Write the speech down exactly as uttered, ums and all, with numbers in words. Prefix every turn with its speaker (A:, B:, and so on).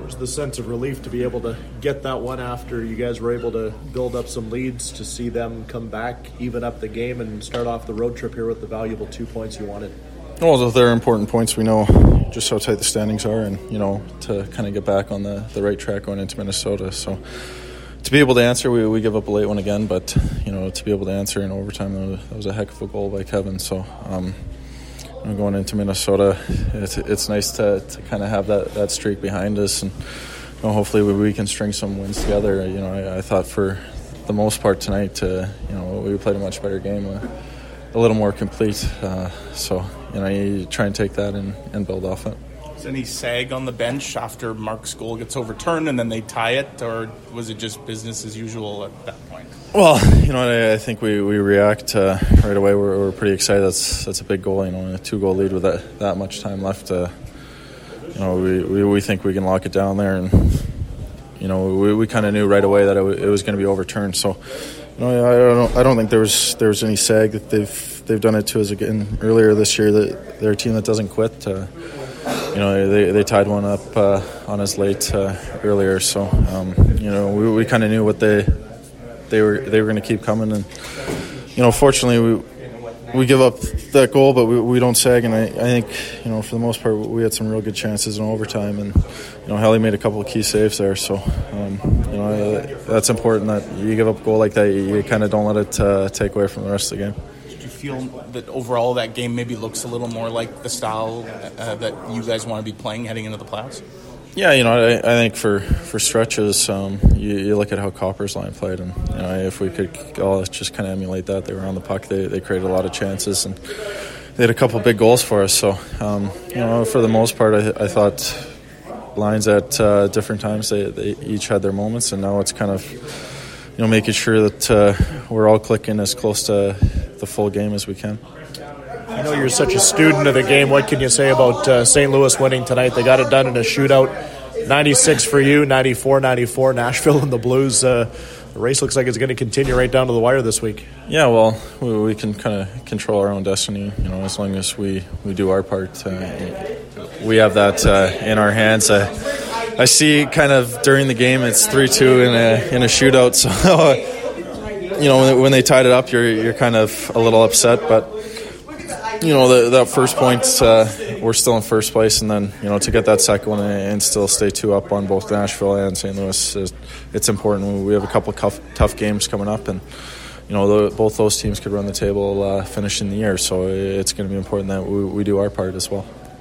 A: was the sense of relief to be able to get that one after you guys were able to build up some leads, to see them come back, even up the game, and start off the road trip here with the valuable two points you wanted?
B: Well, they're important points. We know just how tight the standings are, and, you know, to kind of get back on the, the right track going into Minnesota. So to be able to answer, we, we give up a late one again, but, you know, to be able to answer in overtime, that was, that was a heck of a goal by Kevin. So um, going into Minnesota, it's, it's nice to, to kind of have that, that streak behind us, and, you know, hopefully we, we can string some wins together. You know, I, I thought for the most part tonight, uh, you know, we played a much better game, uh, a little more complete. Uh, so, you know, you try and take that and, and build off it.
C: Is any sag on the bench after Mark's goal gets overturned and then they tie it, or was it just business as usual at that point?
B: Well, you know, I, I think we, we react uh, right away. We're, we're pretty excited. That's that's a big goal, you know, a two-goal lead with that, that much time left. Uh, you know, we, we, we think we can lock it down there, and, you know, we, we kind of knew right away that it, w- it was going to be overturned. So, you know, I don't I don't think there was there was any sag. That they've they've done it to us again earlier this year. That they're a team that doesn't quit. Uh, you know, they they tied one up uh, on us late uh, earlier. So, um, you know, we we kind of knew what they they were they were going to keep coming, and, you know, fortunately we we give up that goal, but we we don't sag. And I, I think, you know, for the most part, we had some real good chances in overtime, and, you know, Helly made a couple of key saves there. So, um, you know, that's important that you give up a goal like that. You, you kind of don't let it uh, take away from the rest of the game.
C: Did you feel that overall that game maybe looks a little more like the style uh, that you guys want to be playing heading into the playoffs?
B: Yeah, you know, I, I think for, for stretches, um, you, you look at how Copper's line played, and, you know, if we could all just kind of emulate that. They were on the puck, they they created a lot of chances, and they had a couple big goals for us. So, um, you know, for the most part, I, I thought lines at uh, different times, they, they each had their moments, and now it's kind of, you know, making sure that uh, we're all clicking as close to the full game as we can.
A: I know you're such a student of the game. What can you say about uh, Saint Louis winning tonight? They got it done in a shootout. ninety-six for you, ninety-four ninety-four Nashville and the Blues. Uh, the race looks like it's going to continue right down to the wire this week.
B: Yeah, well, we, we can kind of control our own destiny, you know, as long as we, we do our part. Uh, we have that uh, in our hands. Uh, I see kind of during the game it's three two in a in a shootout. So, you know, when, when they tied it up, you're you're kind of a little upset, but, you know, the, that first point, uh, we're still in first place, and then, you know, to get that second one and, and still stay two up on both Nashville and Saint Louis, is, it's important. We have a couple of tough, tough games coming up, and, you know, the, both those teams could run the table uh, finishing the year, so it's going to be important that we, we do our part as well.